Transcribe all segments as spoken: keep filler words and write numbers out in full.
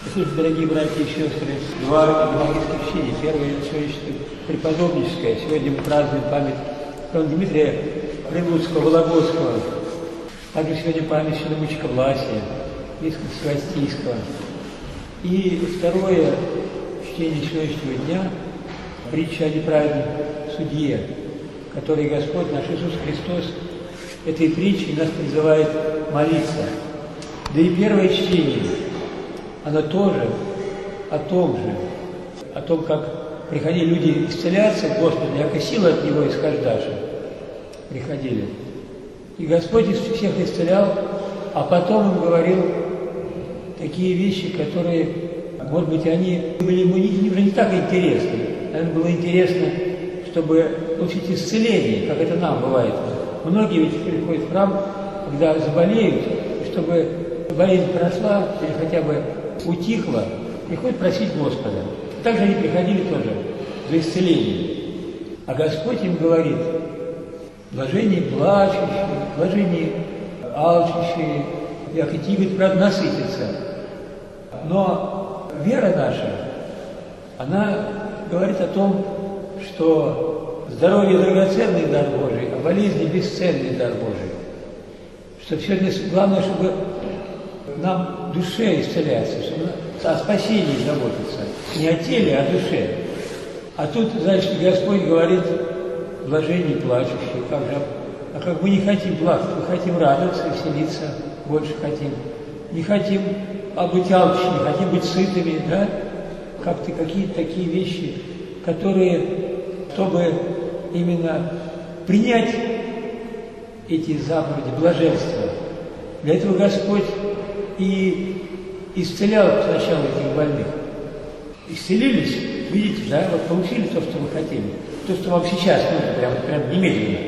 Слушайте, дорогие братья и сестры, два евангельских чтения. Первое – сегодняшнее преподобническое. Сегодня мы празднуем память святого Дмитрия Прилуцкого, Вологодского. Также сегодня память святого мученика Власия, епископа Севастийского. И второе чтение сегодняшнего дня – притча о неправедном судье, который Господь наш Иисус Христос этой притчей нас призывает молиться. Да и первое чтение, оно тоже о том же, о том, как приходили люди исцеляться к Господу, яко сила от Него исхождаши приходили. И Господь всех исцелял, а потом Он говорил такие вещи, которые, может быть, они были ему не, уже не так интересны. Наверное, было интересно, чтобы получить исцеление, как это нам бывает. Многие ведь приходят в храм, когда заболеют, и чтобы болезнь прошла или хотя бы утихла, приходят просить Господа. И также они приходили тоже за исцелением. А Господь им говорит: блажение плачущие, блажение алчущие, яко ти, говорит, брат, насытится. Но вера наша, она говорит о том, что здоровье – драгоценный дар Божий, а болезни – бесценный дар Божий. Что сегодня главное, чтобы нам душе исцеляться, чтобы о спасении заботиться. Не о теле, а о душе. А тут, значит, Господь говорит: блажение плачущие. Как же? А как мы не хотим плакать, мы хотим радоваться, веселиться, больше хотим. Не хотим быть алчными, не хотим быть сытыми, да? Как-то какие-то такие вещи, которые, чтобы именно принять эти заповеди, блаженства. Для этого Господь и исцелял сначала этих больных. Исцелились, видите, да, вот получили то, что вы хотели, то, что вам сейчас нужно, прям, прям немедленно.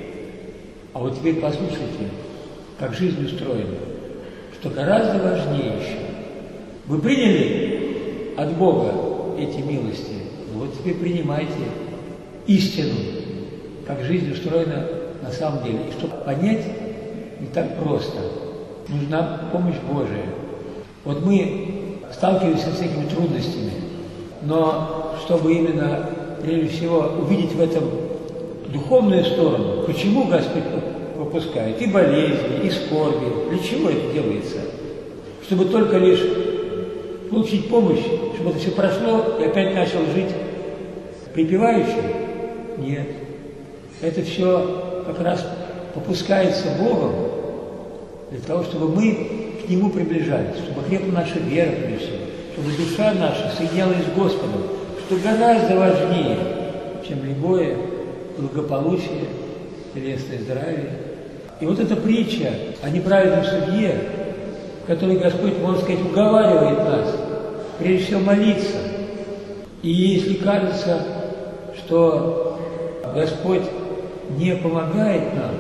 А вот теперь послушайте, как жизнь устроена, что гораздо важнее еще. Вы приняли от Бога эти милости, ну вот теперь принимайте истину, как жизнь устроена на самом деле. И чтобы понять, не так просто. Нужна помощь Божия. Вот мы сталкиваемся с этими трудностями, но чтобы именно, прежде всего, увидеть в этом духовную сторону, почему Господь выпускает и болезни, и скорби, для чего это делается? Чтобы только лишь получить помощь, чтобы это все прошло и опять начал жить припеваючи? Нет. Это все как раз попускается Богом для того, чтобы мы к Нему приближались, чтобы крепла наша вера, прежде всего, чтобы душа наша соединялась с Господом, что гораздо важнее, чем любое благополучие, телесное здравие. И вот эта притча о неправедном судье, в которой Господь, можно сказать, уговаривает нас, прежде всего, молиться. И если кажется, что Господь не помогает нам,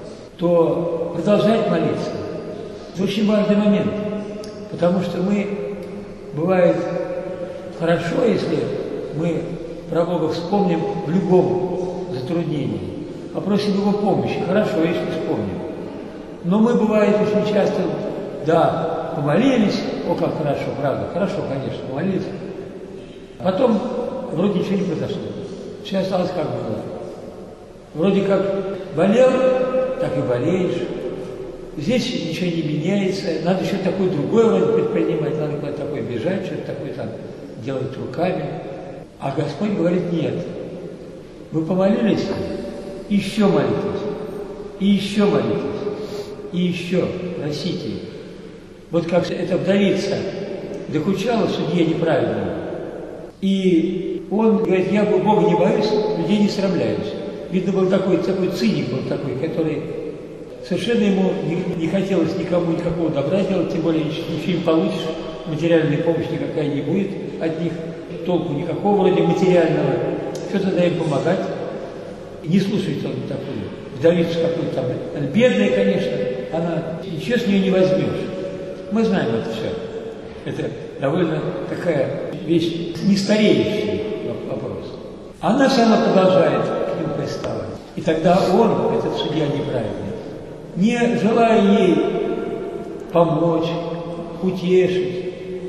то продолжать молиться. Это очень важный момент, потому что мы, бывает хорошо, если мы про Бога вспомним в любом затруднении, попросим Его помощи, хорошо, если вспомним. Но мы, бывает, очень часто, да, помолились, о, как хорошо, правда, хорошо, конечно, помолились, а потом вроде ничего не произошло, все осталось как было. Вроде как болел, так и болеешь. Здесь ничего не меняется, надо еще такой другой вроде предпринимать, надо куда-то такое бежать, что-то такое там делать руками. А Господь говорит: нет. Вы помолились, еще молитесь, и еще молитесь, и еще просите. Вот как эта вдовица докучала судье неправильному. И он говорит: я Бога не боюсь, людей не срамляюсь. Видно, был такой, такой циник, был такой, который совершенно ему не, не хотелось никому никакого добра делать, тем более ничего не получишь, материальная помощь никакая не будет от них, толку никакого вроде материального. Что тогда им помогать? И не слушает он такую вдовицу какую-то там. Она бедная, конечно, она, ничего с нее не возьмешь. Мы знаем это все. Это довольно такая вещь, не стареющий вопрос. Она сама продолжает к нему приставать. И тогда он, этот судья неправильный, не желая ей помочь, утешить,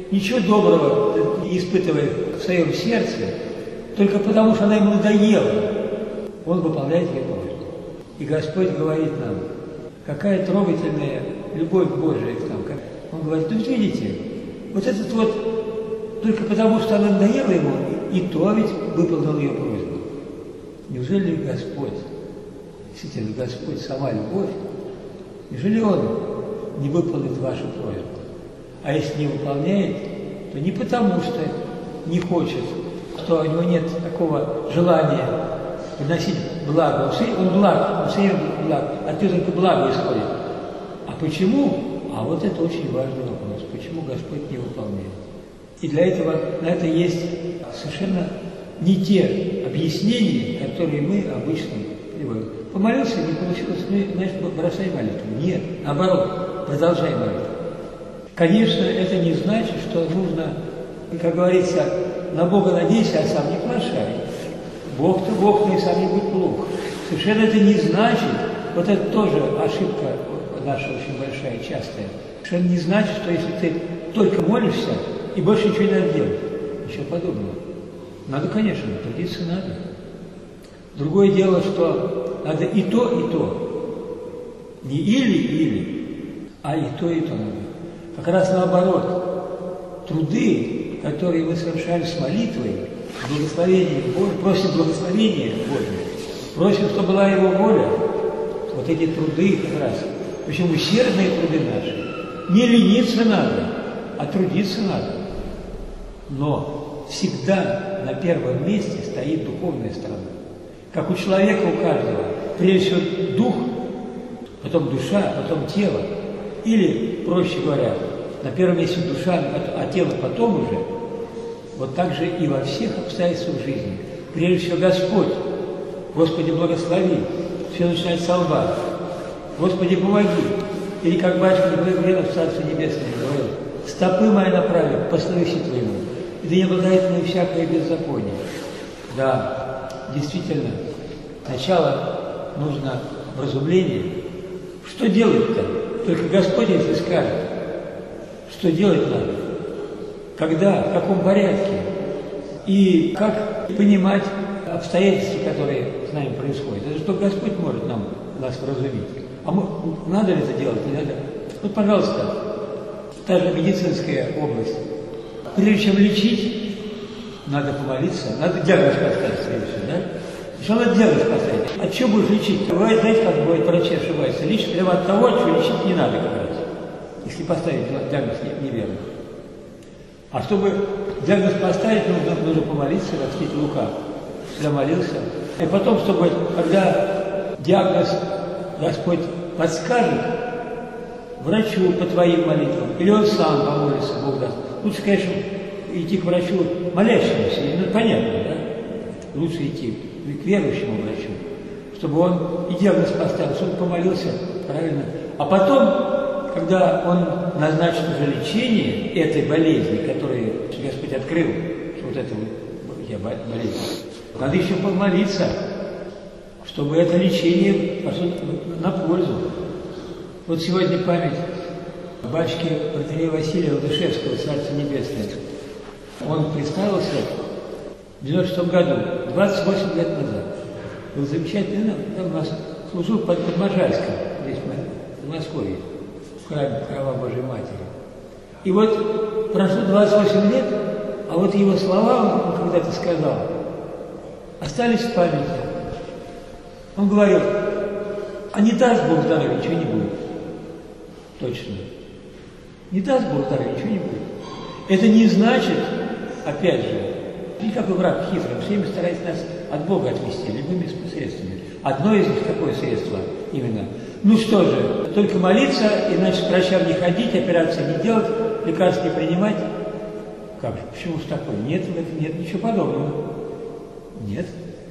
ничего доброго не испытывает в своем сердце, только потому, что она ему надоела, он выполняет ее просьбу. И Господь говорит нам, какая трогательная любовь Божия к нам. Он говорит, ну видите, вот этот вот, только потому, что она надоела ему, и то ведь выполнил ее просьбу. Неужели Господь, действительно Господь, сама любовь, неужели Он не выполнит вашу просьбу? А если не выполняет, то не потому, что не хочет, что у него нет такого желания приносить благо. Он, все, он благ, он все время благ, от него только благо исходит. А почему? А вот это очень важный вопрос. Почему Господь не выполняет? И для этого на это есть совершенно не те объяснения, которые мы обычно приводим. Помолился, не получилось, ну, значит, бросай молитву. Нет, наоборот, продолжай молитву. Конечно, это не значит, что нужно, как говорится, на Бога надейся, а сам не плашай. Бог-то Бог, но и сам не будь плох. Совершенно это не значит, вот это тоже ошибка наша очень большая, частая. Совершенно не значит, что если ты только молишься, и больше ничего не надо делать. Ничего подобного. Надо, конечно, трудиться надо. Другое дело, что надо и то, и то. Не или-или, а и то, и то надо. Как раз наоборот. Труды, которые мы совершаем с молитвой, благословение Божие, просим благословения Божие, просим, чтобы была Его воля, вот эти труды как раз, причем усердные труды наши, не лениться надо, а трудиться надо. Но всегда на первом месте стоит духовная сторона. Как у человека, у каждого, прежде всего дух, потом душа, потом тело. Или, проще говоря, на первом месте душа, а тело потом уже. Вот так же и во всех обстоятельствах жизни. Прежде всего Господь. Господи, благослови. Все начинает с лба. Господи, помоги. Или как батюшка Григорьев в Царстве Небесном говорил, стопы мои направи по словеси Твоему, и да не обладает мной всякое беззаконие. Да, действительно, сначала нужно вразумление. Что делать-то? Только Господь, если скажет, что делать надо, когда, в каком порядке, и как понимать обстоятельства, которые с нами происходят. Это что Господь может нам, нас вразумить. А мы, надо ли это делать, не надо? Вот, пожалуйста, та же медицинская область. Прежде чем лечить, надо помолиться, надо диагноз поставить, прежде всего, да? Сначала надо диагноз поставить. А что будешь лечить? Бывает, знаете, как бывает, врачи ошибаются. Лечить прямо от того, что лечить не надо как раз, если поставить диагноз неверно. А чтобы диагноз поставить, нужно, нужно помолиться, как сказать, Лука. Я молился. И потом, чтобы, когда диагноз Господь подскажет врачу по твоим молитвам, или он сам помолится, Бог даст. Лучше, конечно, идти к врачу молящемуся, ну, понятно, да? Лучше идти к верующему врачу, чтобы он и диагноз поставил, чтобы он помолился правильно. А потом, когда он назначит уже лечение этой болезни, которую Господь открыл, что вот это вот я болезнь, надо еще помолиться, чтобы это лечение пошло на пользу. Вот сегодня память батюшки протоиерея Василия Ладышевского, Царство Небесное. Он представился в девяносто шестом году, двадцать восемь лет назад. Был замечательный, он у нас служил под, под Можайском, здесь в Москве, в храме Храма Божьей Матери. И вот прошло двадцать восемь лет, а вот его слова, он когда-то сказал, остались в памяти. Он говорил, а не даст Бог здоровья, ничего не будет. Точно. Не даст Бог здоровья, ничего не будет. Это не значит, опять же, никакой враг хитрый, все время старается нас от Бога отвести, любыми средствами. Одно из них такое средство именно. Ну что же, только молиться, иначе к врачам не ходить, операции не делать, лекарств не принимать. Как же, почему же такое? Нет, нет ничего подобного. Нет.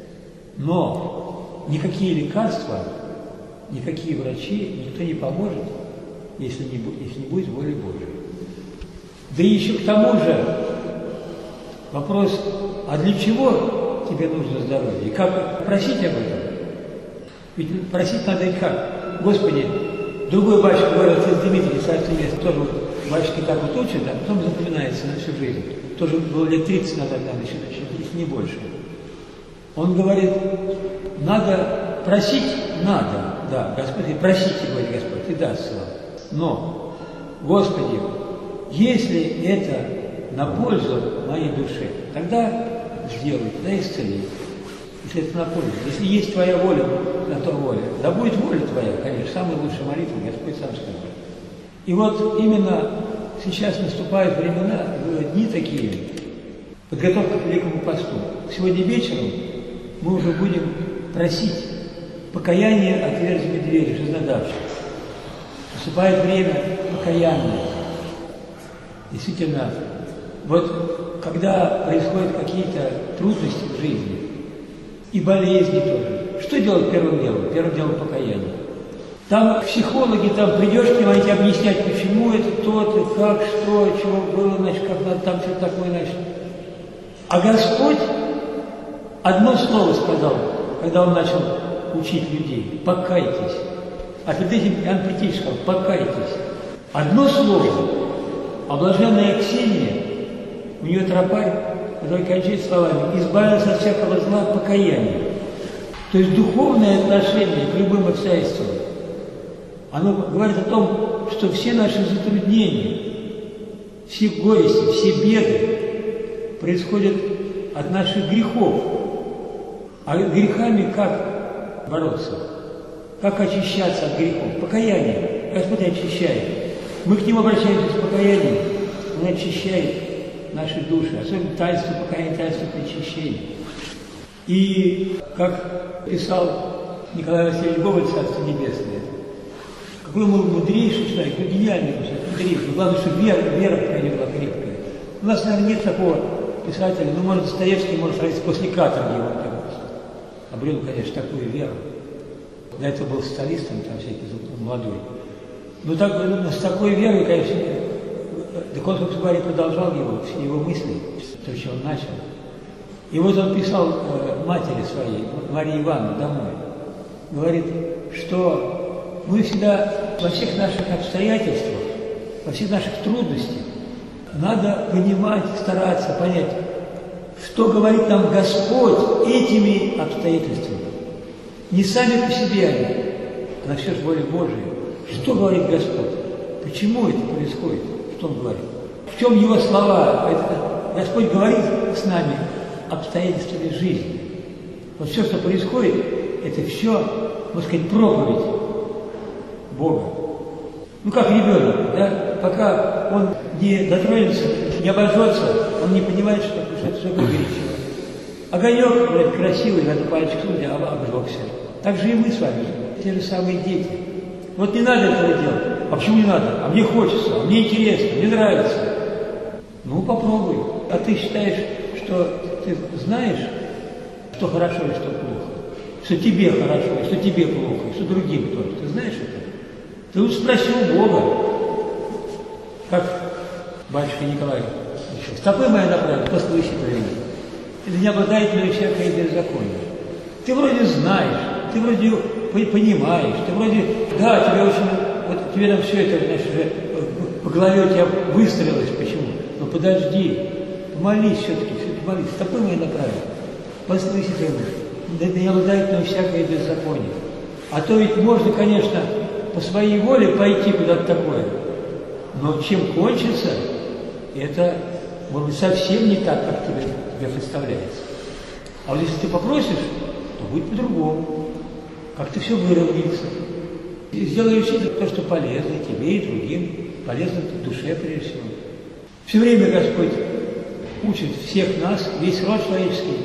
Но никакие лекарства, никакие врачи, никто не поможет, если не, если не будет воли Божией. Да и еще к тому же вопрос, а для чего тебе нужно здоровье? И как просить об этом? Ведь просить надо и как? Господи, другой батюшка говорил, отец Дмитрий, Царство Небесное, тоже батюшки так вот учат, а потом запоминается на всю жизнь. Тоже было лет тридцать назад, надо еще, если не больше. Он говорит, надо просить, надо, да, Господь, просите, говорит Господь, и даст вам. Но, Господи, если это на пользу моей душе, тогда сделай, тогда исцели. Если это на пользу. Если есть Твоя воля, на то воля. Да будет воля Твоя, конечно, самая лучшая молитва, Господь сам сказал. И вот именно сейчас наступают времена, дни такие, подготовка к Великому посту. Сегодня вечером мы уже будем просить покаяние отверзлыми двери, жизнодавших. Наступает время покаяния. Действительно, вот когда происходят какие-то трудности в жизни, и болезни тоже, что делать первым делом? Первым делом покаяние. Там психологи, там придешь к ним, они тебе объяснять, почему это то-то, как, что, чего было, значит, как надо, там что такое, значит. А Господь одно слово сказал, когда Он начал учить людей: покайтесь. А перед этим Иоанн Креститель сказал: покайтесь. Одно слово. А блаженная Ксения, у нее тропарь, который кончает словами: избавился от всякого зла покаяния. То есть духовное отношение к любым обстоятельствам, оно говорит о том, что все наши затруднения, все горести, все беды происходят от наших грехов. А грехами как бороться? Как очищаться от грехов? Покаяние. Господь очищает. Мы к Нему обращаемся с покаянием. Он очищает наши души, особенно таинство покаяния, таинство причащения. И, как писал Николай Васильевич Гоголь, Царство Небесное, какой он был мудрейший человек, ну, гениальный человек, мудрейший. Главное, чтобы вера, вера такая не была крепкая. У нас, наверное, нет такого писателя, ну, может, Достоевский, может, родиться после каторги его обрел, конечно, такую веру. До этого был социалистом, там всякий молодой. Но так, ну, с такой верой, конечно, так он, собственно говоря, продолжал его, все его мысли, то, что он начал. И вот он писал э, матери своей, Марии Ивановне, домой, говорит, что мы всегда во всех наших обстоятельствах, во всех наших трудностях надо понимать, стараться понять, что говорит нам Господь этими обстоятельствами. Не сами по себе они, а на все же воля Божия. Что говорит Господь? Почему это происходит? Что Он говорит? В чем Его слова? Это, Господь говорит с нами обстоятельствами жизни. Вот все, что происходит, это все, можно сказать, проповедь Бога. Ну, как ребенок, да? Пока он не дотронется, не обожжется, он не понимает, что, что это такое горячо. Огонек, вроде красивый, надо пальчик сунуть, а обжегся. Так же и мы с вами, те же самые дети. Вот не надо этого делать. А почему не надо? А мне хочется, а мне интересно, мне нравится. Ну, попробуй. А ты считаешь, что ты знаешь, что хорошо и что плохо? Что тебе хорошо, и что тебе плохо, и что другим тоже. Ты знаешь это? Ты лучше спроси у Бога. Как батюшка Николай еще. Стопы мои направили, послушай время. Это не обладает мною всякое беззаконие. Ты вроде знаешь, ты вроде понимаешь, ты вроде, да, тебе очень, вот тебе там все это, значит, уже по голове у тебя выстроилось, почему? Но подожди, помолись все-таки, все-таки молись, стопы мои направили. Послушай время. Да не обладает мною всякое беззаконие. А то ведь можно, конечно, по своей воле пойти куда-то такое. Но чем кончится, это, может быть, совсем не так, как тебе, тебе представляется. А вот если ты попросишь, то будет по-другому. Как-то все выровняется. И сделаешь то, что полезно тебе и другим, полезно душе прежде всего. Все время Господь учит всех нас, весь род человеческий,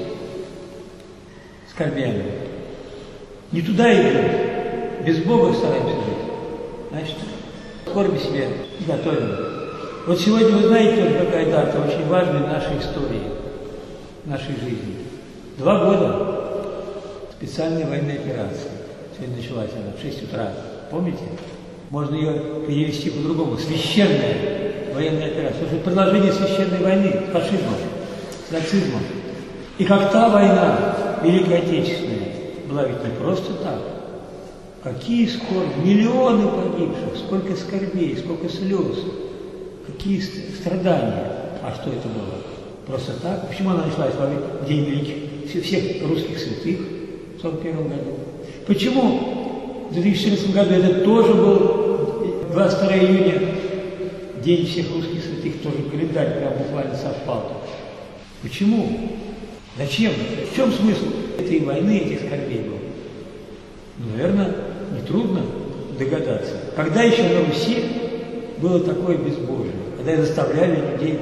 скорбями. Не туда идем, без Бога стараемся жить. Значит, скорби себе готовим. Вот сегодня вы знаете тоже, какая дата очень важная в нашей истории, в нашей жизни. Два года специальной военной операции. Сегодня началась она в шесть утра. Помните? Можно ее перевести по-другому. Священная военная операция. Это продолжение священной войны с фашизмом, с нацизмом. И как та война, Великая Отечественная, была ведь не просто так. Какие скорби, миллионы погибших, сколько скорбей, сколько слез. какие страдания. А что это было? Просто так? Почему она началась в день великих всех русских святых в сорок первом году? Почему в две тысячи четырнадцатом году это тоже был двадцать второго июня, день всех русских святых, тоже календарь прям буквально совпал? Почему? Зачем? В чем смысл этой войны, этих скорбей был? Наверное, нетрудно догадаться. Когда еще на Руси было такое безбожие? Когда заставляли людей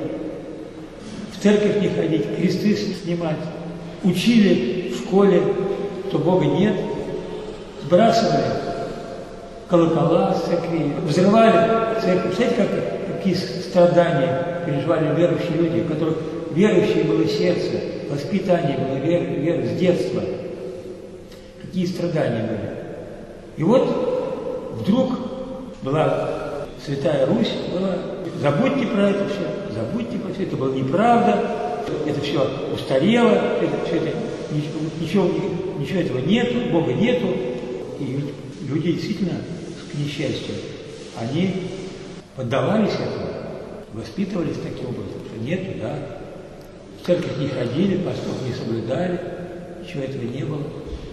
в церковь не ходить, кресты снимать, учили в школе, что Бога нет, сбрасывали колокола с церкви, взрывали церковь. Знаете, как, какие страдания переживали верующие люди, у которых верующее было сердце, воспитание было вера, вера с детства. Какие страдания были. И вот вдруг была Святая Русь, была, забудьте про это все, забудьте про все, это была неправда, это все устарело, это, все это, ничего, ничего этого нету, Бога нету. И люди действительно, к несчастью, они поддавались этому, воспитывались таким образом, что нету, да, в церковь не ходили, постов не соблюдали, ничего этого не было.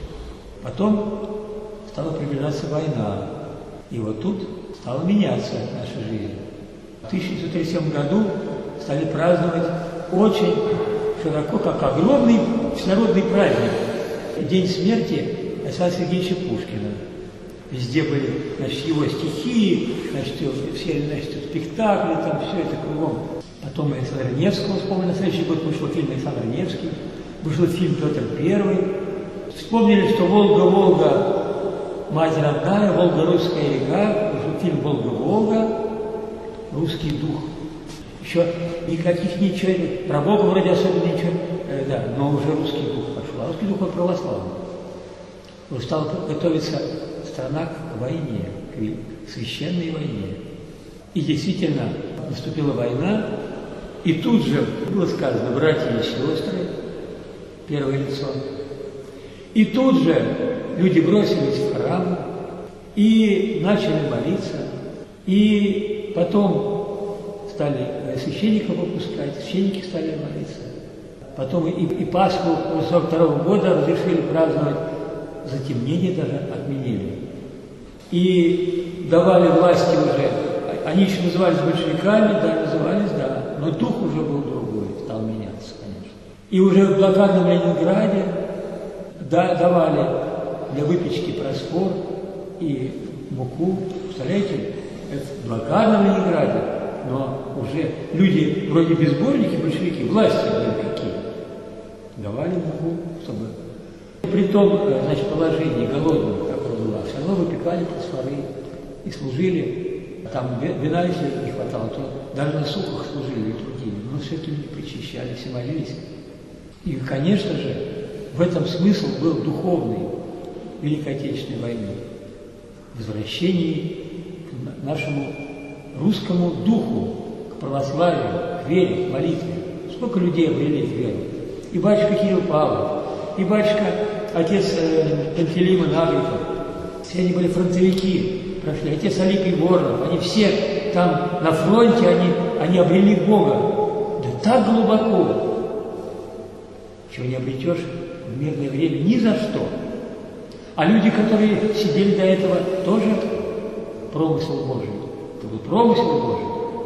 Потом стала приближаться война, и вот тут стала меняться наша жизнь. В тысяча девятьсот тридцать седьмом году стали праздновать очень широко, как огромный всенародный праздник, день смерти Александра Сергеевича Пушкина. Везде были, значит, его стихи, значит, все, значит, спектакли, там все это кругом. Потом Александра Невского вспомнили, на следующий год вышел фильм Александр Невский, вышел фильм Петр Первый. Вспомнили, что Волга-Волга, мать родная, Волга русская река, вышел фильм Волга-Волга, русский дух. Еще никаких ничего, про Бога вроде особенно ничего, э, да, но уже русский дух пошел. А русский дух он православный. Уже стала готовиться страна к войне, к священной войне. И действительно наступила война, и тут же было сказано братья и сестры, первое лицо. И тут же люди бросились в храм и начали молиться. И потом стали священников выпускать, священники стали молиться. Потом и, и Пасху сорок второго года разрешили праздновать, затемнение даже отменили. И давали власти уже, они еще назывались большевиками, да, назывались, да, но дух уже был другой, стал меняться, конечно. И уже в блокадном Ленинграде да, давали для выпечки просфор и муку, представляете, это в блокадном Ленинграде, но уже люди вроде безбожники, большевики, власти были какие, давали муку, чтобы при том, значит, положении голодном, какое было, все равно выпекали просфоры и служили, там вина, если не хватало, то даже на сухах служили литургии, но все это люди причащались и молились. И, конечно же, в этом смысл был духовный Великой Отечественной войны. Возвращение к нашему русскому духу, к православию, к вере, к молитве. Сколько людей обрели в веру? И батюшка Кирилл Павлов, и батюшка отец э, Пантелеймон Агриппов. Все они были фронтовики, прошли. Отец Алипий Воронов, они все там на фронте, они, они обрели Бога. Да так глубоко, чего не обретешь в мирное время ни за что. А люди, которые сидели до этого, тоже промысел Божий. Это был промысел Божий.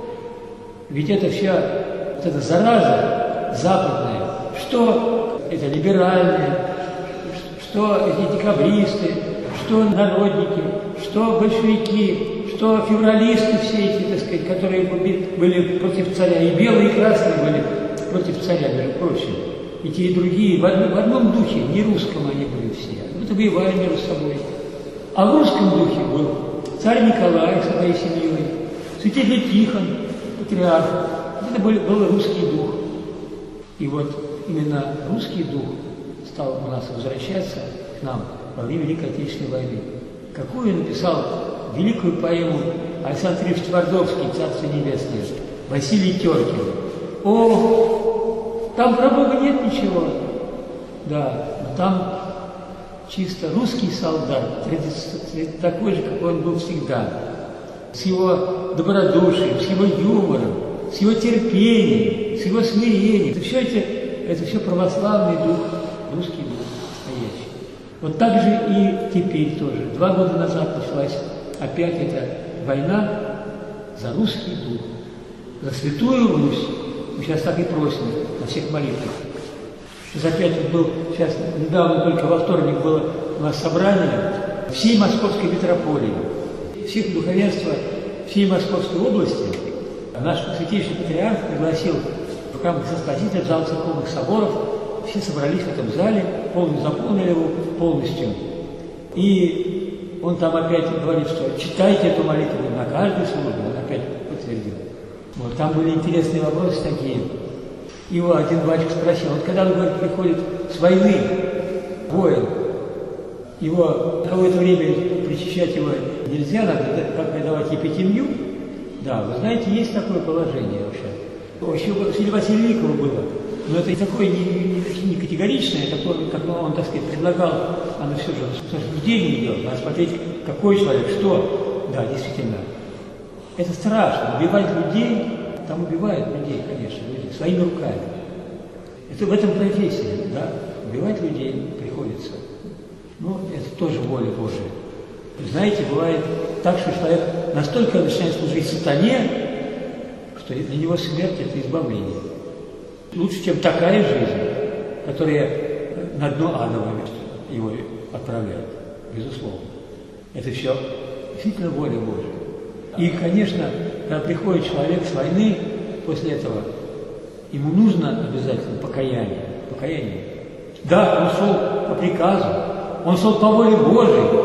Ведь это вся, вот эта зараза западная, что это либеральные, что эти декабристы, что народники, что большевики, что февралисты все эти, так сказать, которые были против царя, и белые, и красные были против царя, между прочим. И те, и другие, в одном, в одном духе, не русском они были все. Это воевали между собой. А в русском духе был царь Николай со своей семьей, святитель Тихон, патриарх. Это был, был русский дух. И вот именно русский дух стал у нас возвращаться к нам во время Великой Отечественной войны. Какую написал великую поэму Александр Андреевич Твардовский, Царство Небесное, Василий Теркин. О, там про Бога нет ничего. Да, но там чисто русский солдат, такой же, какой он был всегда. с его добродушием, с его юмором, с его терпением, с его смирением. Это все, это, это все православный дух, русский дух настоящий. Вот так же и теперь тоже. Два года назад началась опять эта война за русский дух, за Святую Русь. Мы сейчас так и просим на всех молитвах. Сейчас опять вот был, сейчас недавно только во вторник было у нас собрание всей Московской митрополии, всех духовенства всей Московской области. Наш святейший патриарх пригласил в рамках Спасителя, зал церковных соборов, все собрались в этом зале, полностью заполнили его полностью. И он там опять говорит, что читайте эту молитву на каждой службе, он опять подтвердил. Вот, там были интересные вопросы такие. Его один батюшка спросил, вот когда, он говорит, приходит с войны воин, его какое-то время причащать его нельзя, надо как давать епитемью. Да, вы знаете, есть такое положение вообще. Еще у Василия Васильевикова было, но это такое не, не, не категоричное, такое, как он, так сказать, предлагал, оно все же суждение делать, надо смотреть, какой человек, что. Да, действительно. Это страшно, убивать людей, там убивают людей, конечно, людей, своими руками. Это в этом профессия, да, убивать людей приходится. Ну, это тоже воля Божия. Знаете, бывает так, что человек настолько начинает служить сатане, что для него смерть – это избавление. Лучше, чем такая жизнь, которая на дно адовое его отправляет, безусловно. Это все действительно воля Божия. И, конечно, когда приходит человек с войны, после этого ему нужно обязательно покаяние. покаяние. Да, он шел по приказу, он шел по воле Божией.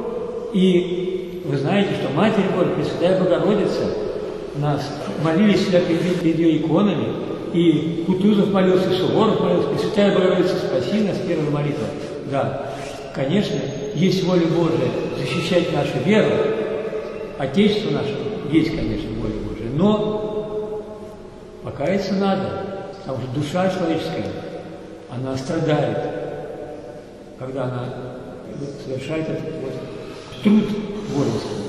И вы знаете, что Матерь Божия, Пресвятая Богородица, нас молились всегда перед, перед ее иконами, и Кутузов молился, Суворов молился, Пресвятая Богородица, спаси нас, первая молитва. Да, конечно, есть воля Божия защищать нашу веру, Отечество наше, есть, конечно, воля Божия, но покаяться надо, потому что душа человеческая, она страдает, когда она совершает этот вот труд воинский.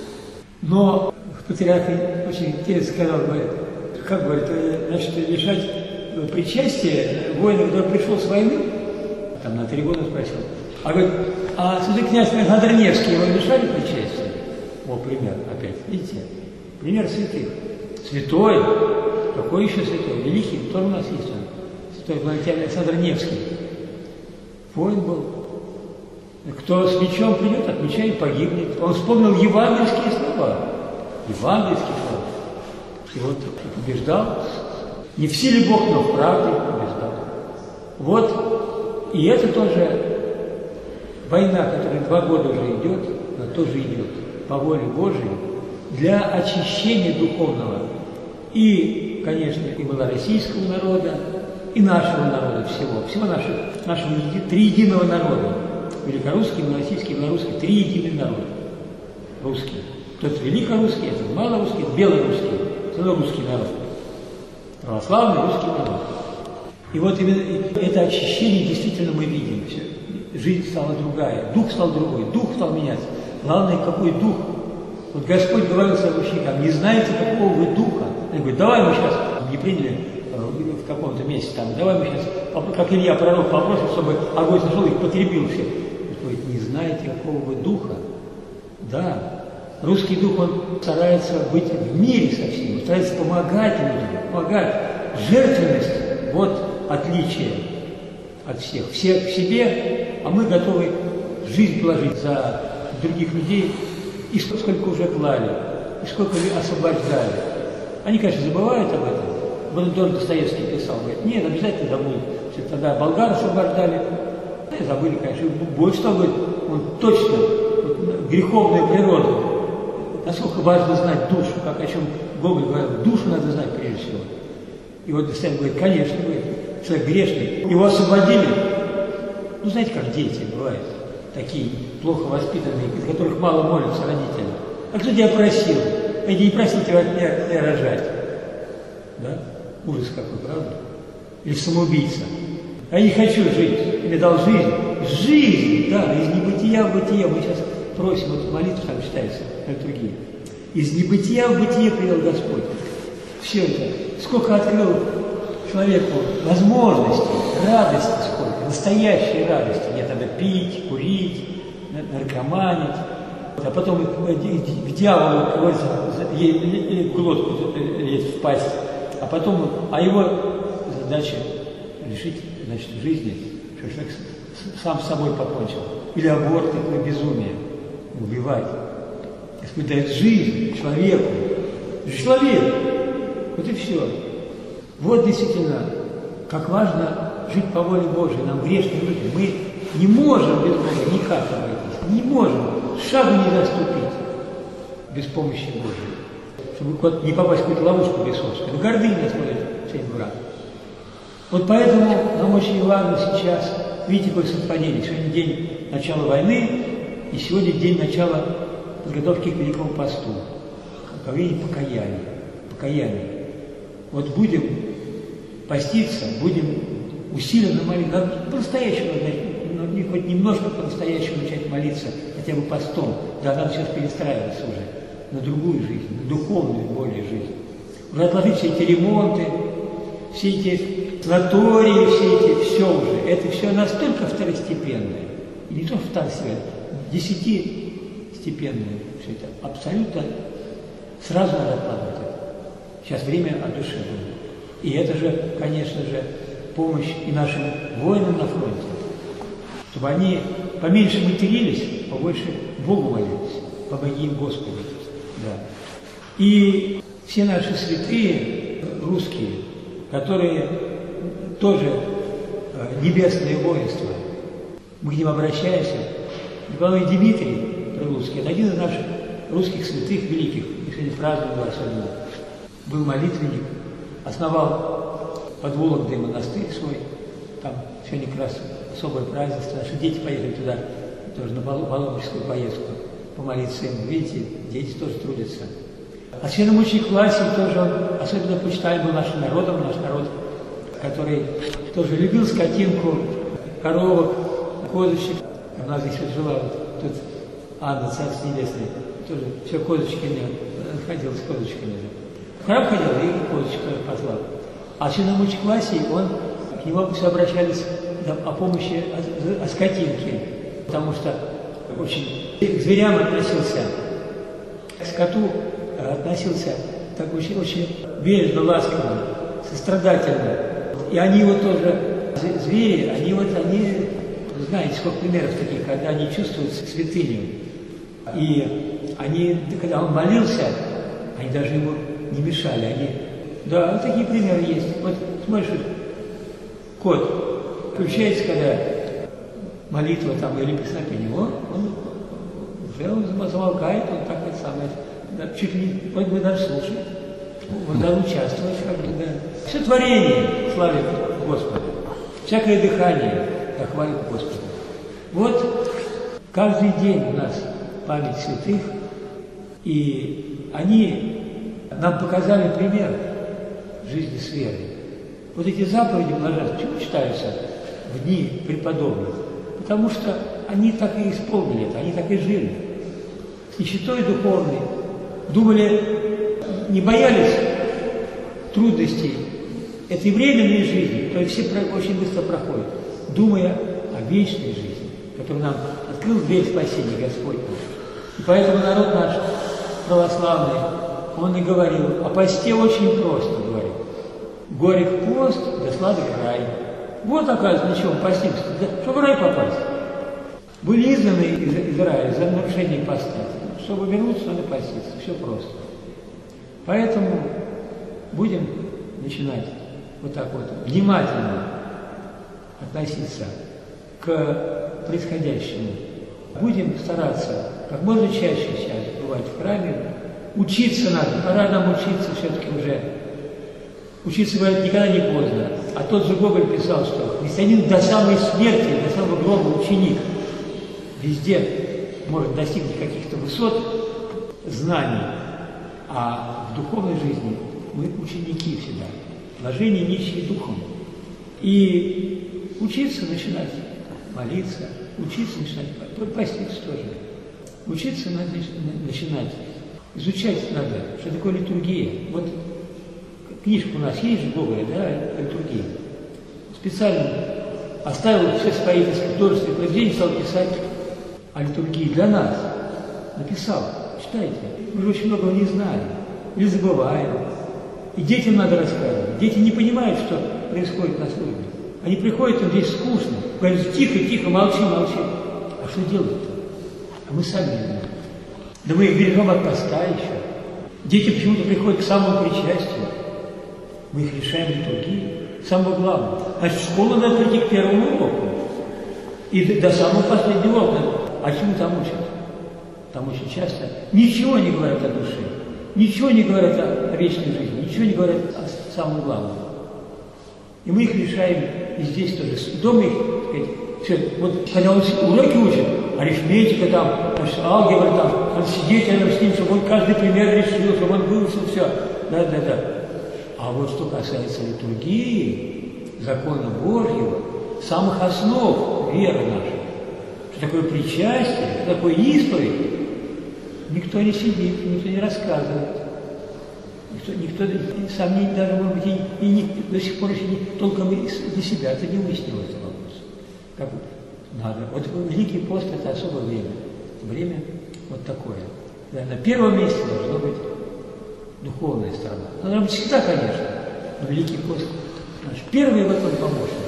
Но патриарх очень интересно сказал, говорит, как говорит, значит, лишать причастия воина, который пришел с войны, там на три года спросил, а говорит, а святой князь Александр Невский его лишали причастия? О, пример опять, видите, пример святых. Святой, какой еще святой? Великий, кто у нас есть он? Святой Владимир Александр Невский. Воин был. Кто с мечом придет, от меча и погибнет. Он вспомнил евангельские слова. Евангельские слова. И вот побеждал. Не в силе Бог, но в правде побеждал. Вот. И это тоже война, которая два года уже идет, она тоже идет по воле Божией для очищения духовного и, конечно, и малороссийского народа, и нашего народа всего, всего нашего, нашего триединого народа. Великорусский, малороссийский, белорусский, три единый народ. Русский. Тот великорусский, это малорусский, это белорусский, это русский народ. Православный русский народ. И вот именно это очищение действительно мы видим. Все. Жизнь стала другая, дух стал другой, дух стал меняться. Главное, какой дух. Вот Господь говорил своим ученикам, не знаете, какого вы духа. Он говорит, давай мы сейчас, не приняли в каком-то месте, там, давай мы сейчас, как Илья пророк попросил, чтобы огонь сошел и потребил всех. Говорит, не знаете, какого вы духа? Да, русский дух, он старается быть в мире со всеми, старается помогать людям, помогать. Жертвенность, вот отличие от всех. Все к себе, а мы готовы жизнь положить за других людей, и сколько уже клали, и сколько освобождали. Они, конечно, забывают об этом. Об этом тоже Достоевский писал, говорит, нет, обязательно забудут. Тогда болгар освобождали, забыли, конечно, больше того, говорит, он точно, вот, греховная природа. Насколько важно знать душу, как о чем Гоголь говорил, душу надо знать прежде всего. И вот Достоевский говорит, конечно, говорит, человек грешный, его освободили. Ну, знаете, как дети бывают, такие плохо воспитанные, из которых мало молятся родители. А кто тебя просил? Я не просил тебя от меня, от меня рожать. Да? Ужас какой, правда? Или самоубийца. Я не хочу жить, я мне дал жизнь. Жизнь, да, из небытия в бытие. Мы сейчас просим, вот молитва там читается, на другие. Из небытия в бытие привел Господь. Все это. Сколько открыл человеку возможностей, радости сколько, настоящей радости. Не надо пить, курить, наркоманить. А потом к дьяволу в глотку лезть, впасть. А потом, а его задача лишить, значит, жизни, что человек сам с собой покончил. Или аборт, такое безумие. Убивать. Господь дает жизнь человеку. Человек. Вот и все. Вот действительно, как важно жить по воле Божьей. Нам грешным людям. Мы не можем без Бога никак обойтись. Не можем. Шагу нельзя ступить без помощи Божьей. Чтобы не попасть в какую-то ловушку бесовскую. Но гордыня нас может всем брать. Вот поэтому нам очень важно сейчас, видите, какое совпадение. Сегодня день начала войны, и сегодня день начала подготовки к Великому посту. Как видите, покаяние. Покаяние. Вот будем поститься, будем усиленно молиться. Надо по-настоящему, надо хоть немножко по-настоящему начать молиться, хотя бы постом. Да, надо сейчас перестраиваться уже на другую жизнь, на духовную более жизнь. Уже отложить все эти ремонты, все эти санатории, все эти, все уже. Это все настолько второстепенное. И не то второстепенное, десятистепенное. Все это абсолютно сразу надо откладывать это. Сейчас время от души будет. И это же, конечно же, помощь и нашим воинам на фронте, чтобы они поменьше матерились, побольше Богу молились. Помоги им, Господи. Да. И все наши святые русские, которые тоже небесное воинство, мы к ним обращаемся. Николай Дмитрий Прилуцкий, это один из наших русских святых великих, мы сегодня празднуем его особенно. Был молитвенник, основал под Вологдой монастырь свой, там сегодня как раз особое празднество, наши дети поехали туда, тоже на паломническую поездку, помолиться им. Видите, дети тоже трудятся. А священномученик Власий тоже, он особенно почитаем был нашим народом, наш народ, который тоже любил скотинку, коровок, козочек. У нас здесь вот жила вот тут Анна, Царство Небесное, тоже все козочки мне, ходил с козочками. В храм ходил и козочек позвал. А священномученик Власий, он, к нему все обращались о помощи, о, о скотинке, потому что очень к зверям относился, к скоту относился так очень, очень бережно, ласково, сострадательно. И они вот тоже, звери, они вот, они, знаете, сколько примеров таких, когда они чувствуют святыню. И они, когда он молился, они даже ему не мешали. Они, да, вот такие примеры есть. Вот смотришь, кот включается, когда молитва там или песнопение, он, он уже он замолкает, он так вот самое, да, чуть ли хоть бы даже слушает, он даже участвовать, как бы, да. Все творение славит Господа, всякое дыхание да, хвалит Господа. Вот каждый день у нас память святых, и они нам показали пример жизни с верой. Вот эти заповеди блаженства, почему читаются в дни преподобных? Потому что они так и исполнили это, они так и жили. С нищетой духовной, думали, не боялись трудностей этой временной жизни, то есть все очень быстро проходят, думая о вечной жизни, которую нам открыл дверь спасения Господь наш. И поэтому народ наш православный, он и говорил, о посте очень просто говорил. Горек пост, да сладок рай. Вот, оказывается, для чего мы постимся, чтобы в рай попасть. Были изгнаны из, из рая за нарушение поста. Чтобы вернуться, надо поститься. Все просто. Поэтому будем начинать вот так вот внимательно относиться к происходящему. Будем стараться как можно чаще сейчас бывать в храме. Учиться надо. Пора нам учиться все-таки уже. Учиться, говорят, никогда не поздно. А тот же Гоголь писал, что христианин до самой смерти, до самого гроба ученик. Везде может достигнуть каких-то высот знаний. А в духовной жизни мы ученики всегда. Блаженные нищие духом. И учиться начинать молиться, учиться начинать поститься тоже. Учиться начинать Изучать надо, что такое литургия. Вот книжка у нас есть же добрая, да, литургия. Специально оставил все свои, так сказать, художественные произведения, стал писать о литургии для нас. Написал. Читайте. Мы же очень многого не знаем. Или забываем. И детям надо рассказывать. Дети не понимают, что происходит на службе. Они приходят, им здесь скучно. Говорят, тихо, тихо, молчи, молчи. А что делать-то? А мы сами не знаем. Да мы их бережем от поста еще. Дети почему-то приходят к самому причастию. Мы их лишаем литургии. Самое главное. Значит, в школу надо прийти к первому уроку. И до, до самого последнего урока. А чему там учат? Там очень часто ничего не говорят о душе. Ничего не говорят о, о вечной жизни. Ничего не говорят о самом главном. И мы их лишаем и здесь тоже. Дома их, так сказать, все. Вот когда он уроки учит, арифметика там, значит, алгебра там, надо сидеть рядом с ним, чтобы он каждый пример решил, чтобы он выучил все. Да, да, да. А вот что касается литургии, закона Божьего, самых основ веры нашей, что такое причастие, что такое исповедь, никто не сидит, никто не рассказывает. Никто, никто сам не, даже, может быть, и, и не, до сих пор еще не, толком для себя это не выяснил этот вопрос. Как надо. Вот Великий пост – это особое время. Время вот такое. Да, на первом месте должно быть духовная сторона. Она должна быть всегда, конечно, но Великий пост наш первый в этом помощник.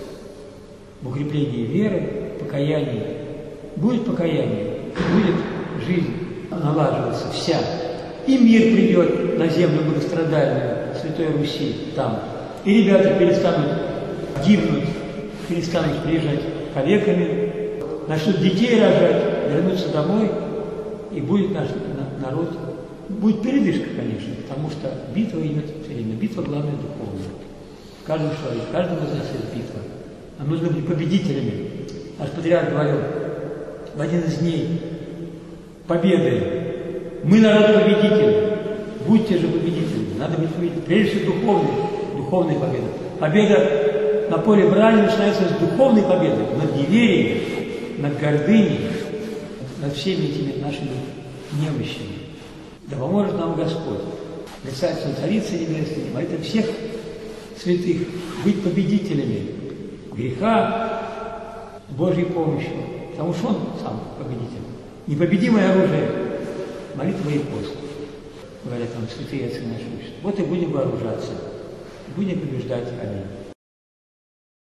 В укреплении веры, покаянии. Будет покаяние, будет жизнь налаживаться вся. И мир придет на землю многострадальную, Святой Руси, там. И ребята перестанут гибнуть, перестанут приезжать калеками, начнут детей рожать, вернутся домой, и будет наш народ. Будет передышка, конечно, потому что битва идет все время. Битва, главная, духовная. В каждом человеке, в каждом из нас есть битва. Нам нужно быть победителями. Наш патриарх говорил в один из дней победы: мы народ победитель, будьте же победителями. Надо быть победителями. Прежде всего духовной, духовной победы. Победа на поле брани начинается с духовной победы, над неверием, над гордыней, над всеми этими нашими немощами. Да поможет нам Господь, Царство Царицы Небесной, молитва всех святых, быть победителями греха с Божьей помощью, потому что Он сам победитель. Непобедимое оружие – молитва и пост, говорят там святые отцы наши. Вот и будем вооружаться, будем побеждать. Аминь.